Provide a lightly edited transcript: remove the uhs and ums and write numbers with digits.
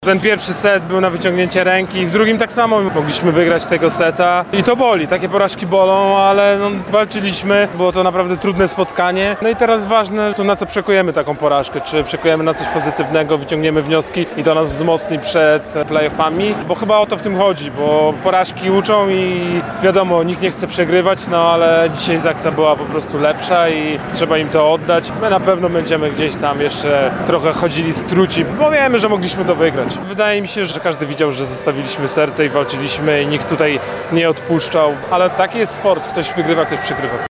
Ten pierwszy set był na wyciągnięcie ręki, w drugim tak samo mogliśmy wygrać tego seta i to boli, takie porażki bolą, ale walczyliśmy, było to naprawdę trudne spotkanie. No i teraz ważne, na co przekujemy taką porażkę, czy przekujemy na coś pozytywnego, wyciągniemy wnioski i to nas wzmocni przed playoffami, bo chyba o to w tym chodzi, bo porażki uczą i wiadomo, nikt nie chce przegrywać, no ale dzisiaj Zaksa była po prostu lepsza i trzeba im to oddać. My na pewno będziemy gdzieś tam jeszcze trochę chodzili struci, bo wiemy, że mogliśmy to wygrać. Wydaje mi się, że każdy widział, że zostawiliśmy serce i walczyliśmy i nikt tutaj nie odpuszczał, ale taki jest sport, ktoś wygrywa, ktoś przegrywa.